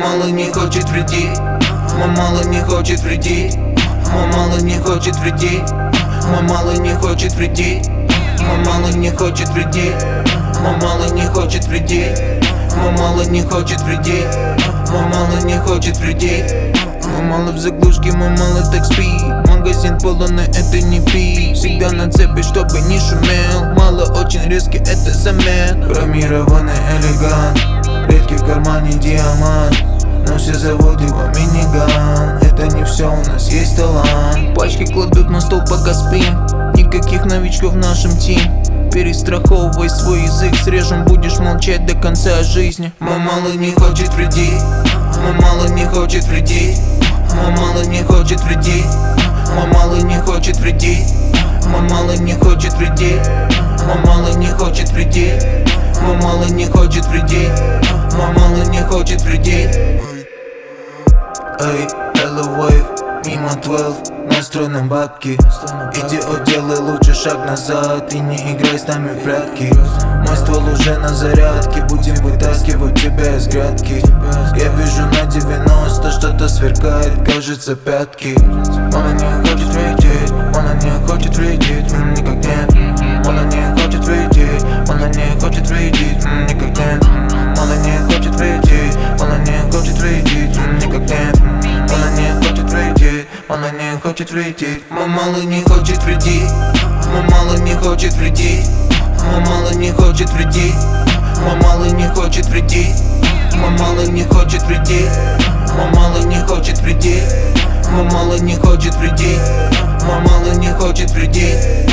мало не хочет вредить, мой мало не хочет вредить, мой мало не хочет вредить, мой мало не хочет вредить, мой мало не хочет вредить, мой мало не хочет вредить, мой мало не хочет вредить, мой мало не хочет вредить. Мой мало в заглушке, мой мало так спит. Магазин полон, и это не пить. Всегда на цепи, чтобы не шумел. Мало очень резкий, это замет. Хромированный элегант, редкий в кармане диамант, но все зовут его миниган. Это не все, у нас есть талант. Пачки кладут на стол, пока спим. Никаких новичков в нашем тим. Перестраховывай свой язык, срежем, будешь молчать до конца жизни. Мой мало не хочет вредить, мой мало не хочет вредить, мой мало не хочет вредить, мой мало не хочет вредить, мой мало не хочет вредить, мой мало не хочет вредить, мой мало не хочет вредить, мой мало не хочет вредить. Эй, hello wave, мимо 12, настрой на бабки. Идиот, делай лучше шаг назад и не играй с нами в прятки. Мой ствол уже на зарядке, будем вытаскивать тебя из грядки. Я вижу на 90, что-то сверкает, кажется пятки. Она не хочет видеть, она не хочет видеть, никак нет. Она не хочет видеть, она не хочет видеть, никак нет. Она не хочет видеть, она не хочет видеть, никак нет. Она не хочет видеть, она не хочет вредить. Мой мало не хочет вредить, мой мало не хочет вредить, мой мало не хочет вредить, мой мало не хочет вредить, мой мало не хочет вредить, мой мало не хочет вредить, мой мало не хочет вредить, мой мало не хочет вредить.